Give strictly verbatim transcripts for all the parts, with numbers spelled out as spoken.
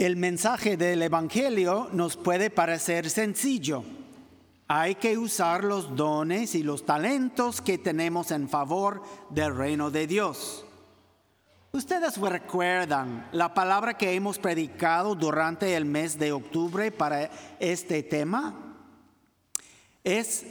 El mensaje del Evangelio nos puede parecer sencillo. Hay que usar los dones y los talentos que tenemos en favor del reino de Dios. Ustedes recuerdan la palabra que hemos predicado durante el mes de octubre para este tema. Es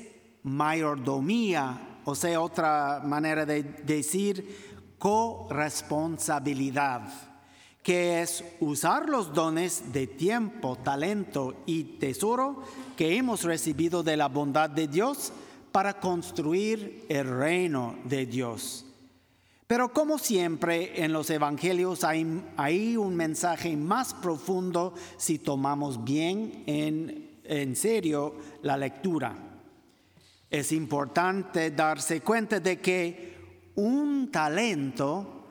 mayordomía, o sea, otra manera de decir corresponsabilidad, que es usar los dones de tiempo, talento y tesoro que hemos recibido de la bondad de Dios para construir el reino de Dios. Pero como siempre en los evangelios hay, hay un mensaje más profundo si tomamos bien en, en serio la lectura. Es importante darse cuenta de que un talento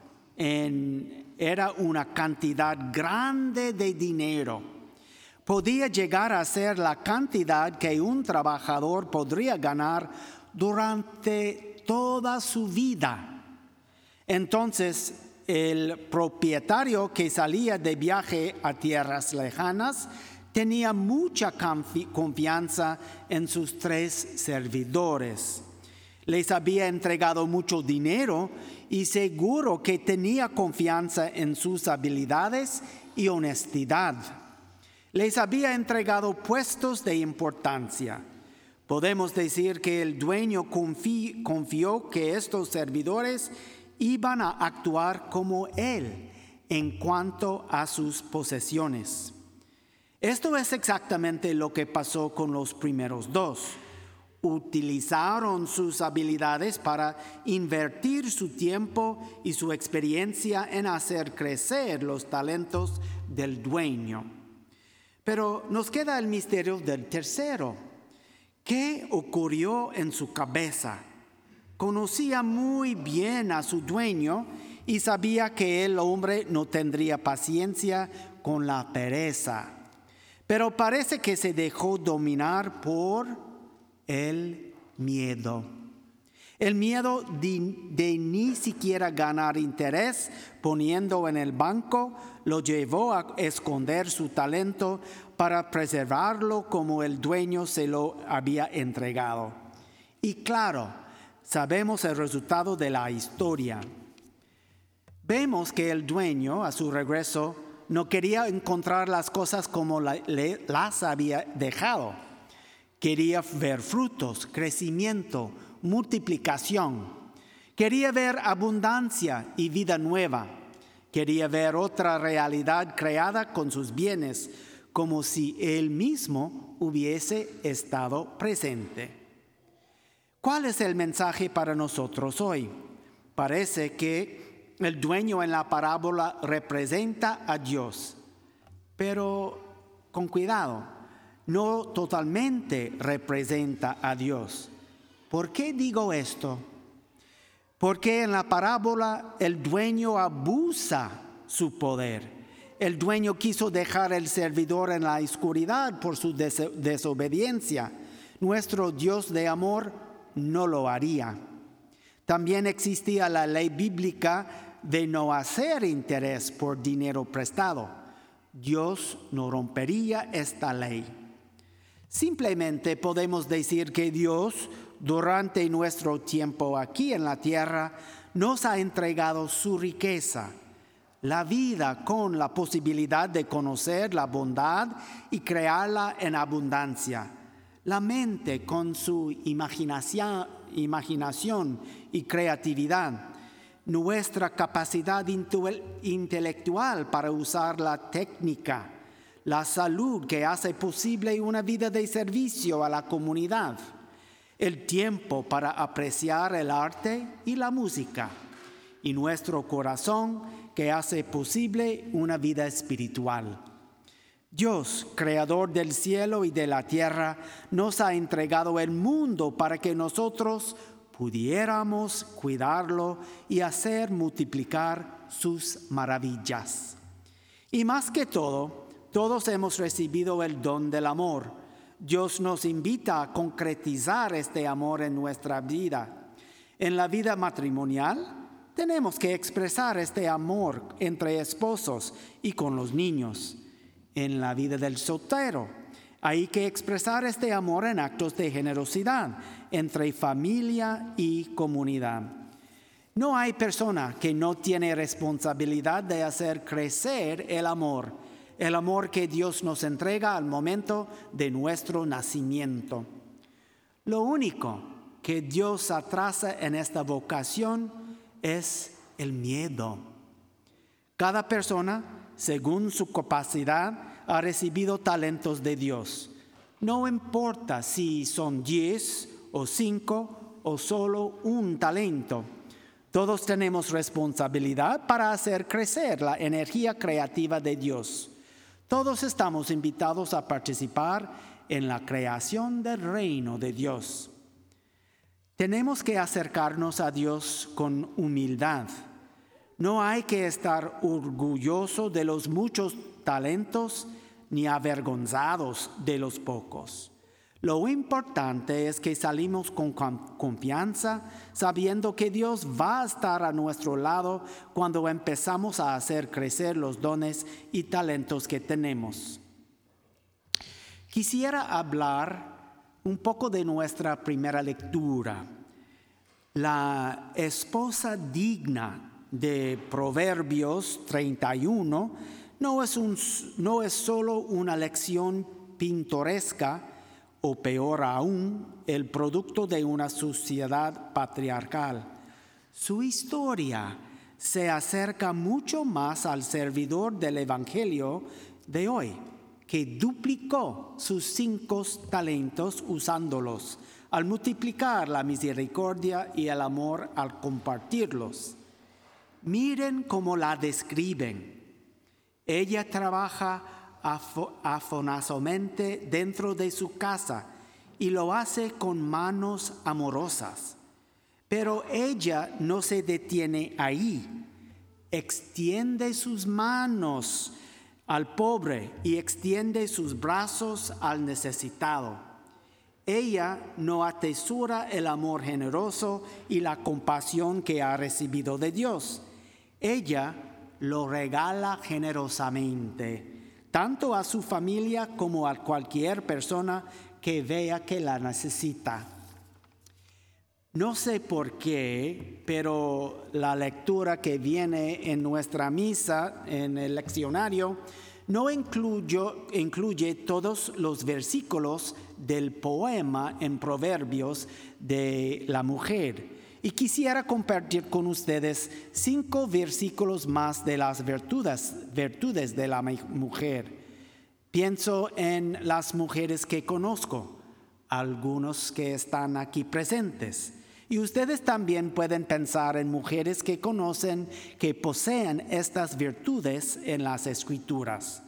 en era una cantidad grande de dinero. Podía llegar a ser la cantidad que un trabajador podría ganar durante toda su vida. Entonces, el propietario que salía de viaje a tierras lejanas tenía mucha confianza en sus tres servidores. Les había entregado mucho dinero y seguro que tenía confianza en sus habilidades y honestidad. Les había entregado puestos de importancia. Podemos decir que el dueño confi- confió que estos servidores iban a actuar como él en cuanto a sus posesiones. Esto es exactamente lo que pasó con los primeros dos. Utilizaron sus habilidades para invertir su tiempo y su experiencia en hacer crecer los talentos del dueño. Pero nos queda el misterio del tercero. ¿Qué ocurrió en su cabeza? Conocía muy bien a su dueño y sabía que el hombre no tendría paciencia con la pereza. Pero parece que se dejó dominar por el miedo. El miedo de, de ni siquiera ganar interés poniendo en el banco lo llevó a esconder su talento para preservarlo como el dueño se lo había entregado. Y claro, sabemos el resultado de la historia. Vemos que el dueño, a su regreso, no quería encontrar las cosas como la, le, las había dejado. Quería ver frutos, crecimiento, multiplicación. Quería ver abundancia y vida nueva. Quería ver otra realidad creada con sus bienes, como si él mismo hubiese estado presente. ¿Cuál es el mensaje para nosotros hoy? Parece que el dueño en la parábola representa a Dios, pero con cuidado. No totalmente representa a Dios. ¿Por qué digo esto? Porque en la parábola el dueño abusa su poder. El dueño quiso dejar al servidor en la oscuridad por su des- desobediencia. Nuestro Dios de amor no lo haría. También existía la ley bíblica de no hacer interés por dinero prestado. Dios no rompería esta ley. Simplemente podemos decir que Dios, durante nuestro tiempo aquí en la tierra, nos ha entregado su riqueza, la vida con la posibilidad de conocer la bondad y crearla en abundancia, la mente con su imaginación, imaginación y creatividad, nuestra capacidad intelectual para usar la técnica, la salud que hace posible una vida de servicio a la comunidad, el tiempo para apreciar el arte y la música, y nuestro corazón que hace posible una vida espiritual. Dios, creador del cielo y de la tierra, nos ha entregado el mundo para que nosotros pudiéramos cuidarlo y hacer multiplicar sus maravillas. Y más que todo, todos hemos recibido el don del amor. Dios nos invita a concretizar este amor en nuestra vida. En la vida matrimonial, tenemos que expresar este amor entre esposos y con los niños. en la vida del soltero. Hay que expresar este amor en actos de generosidad entre familia y comunidad. No hay persona que no tiene responsabilidad de hacer crecer el amor, el amor que Dios nos entrega al momento de nuestro nacimiento. Lo único que Dios atrasa en esta vocación es el miedo. Cada persona, según su capacidad, ha recibido talentos de Dios. No importa si son diez o cinco o solo un talento. Todos tenemos responsabilidad para hacer crecer la energía creativa de Dios. Todos estamos invitados a participar en la creación del reino de Dios. Tenemos que acercarnos a Dios con humildad. No hay que estar orgulloso de los muchos talentos ni avergonzados de los pocos. Lo importante es que salimos con confianza, sabiendo que Dios va a estar a nuestro lado cuando empezamos a hacer crecer los dones y talentos que tenemos. Quisiera hablar un poco de nuestra primera lectura. La esposa digna de Proverbios treinta y uno no es, un, no es solo una lección pintoresca, o peor aún, el producto de una sociedad patriarcal. Su historia se acerca mucho más al servidor del Evangelio de hoy, que duplicó sus cinco talentos usándolos, al multiplicar la misericordia y el amor al compartirlos. Miren cómo la describen. Ella trabaja afanosamente dentro de su casa y lo hace con manos amorosas. Pero ella no se detiene ahí. Extiende sus manos al pobre y extiende sus brazos al necesitado. Ella no atesora el amor generoso y la compasión que ha recibido de Dios. Ella lo regala generosamente, tanto a su familia como a cualquier persona que vea que la necesita. No sé por qué, pero la lectura que viene en nuestra misa, en el leccionario, no incluyo, incluye todos los versículos del poema en Proverbios de la mujer. Y quisiera compartir con ustedes cinco versículos más de las virtudes, virtudes de la mujer. Pienso en las mujeres que conozco, algunos que están aquí presentes. Y ustedes también pueden pensar en mujeres que conocen, que poseen estas virtudes en las Escrituras.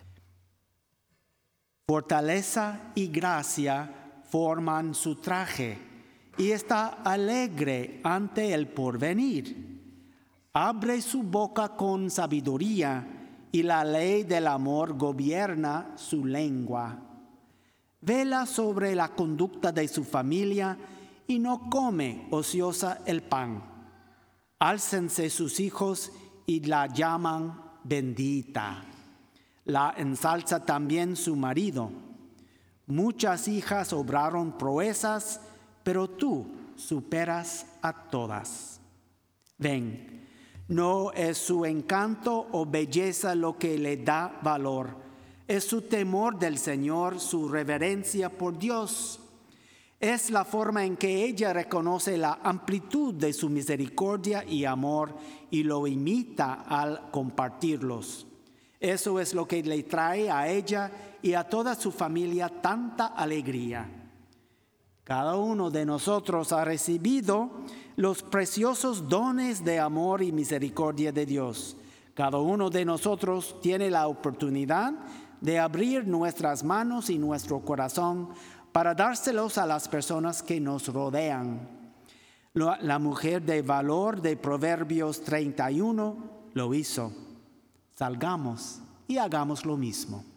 Fortaleza y gracia forman su traje, y está alegre ante el porvenir. Abre su boca con sabiduría, y la ley del amor gobierna su lengua. Vela sobre la conducta de su familia y no come ociosa el pan. Álcense sus hijos y la llaman bendita. La ensalza también su marido. Muchas hijas obraron proezas, pero tú superas a todas. Ven, no es su encanto o belleza lo que le da valor, es su temor del Señor, su reverencia por Dios. Es la forma en que ella reconoce la amplitud de su misericordia y amor y lo imita al compartirlos. Eso es lo que le trae a ella y a toda su familia tanta alegría. Cada uno de nosotros ha recibido los preciosos dones de amor y misericordia de Dios. Cada uno de nosotros tiene la oportunidad de abrir nuestras manos y nuestro corazón para dárselos a las personas que nos rodean. La mujer de valor de Proverbios treinta y uno lo hizo. Salgamos y hagamos lo mismo.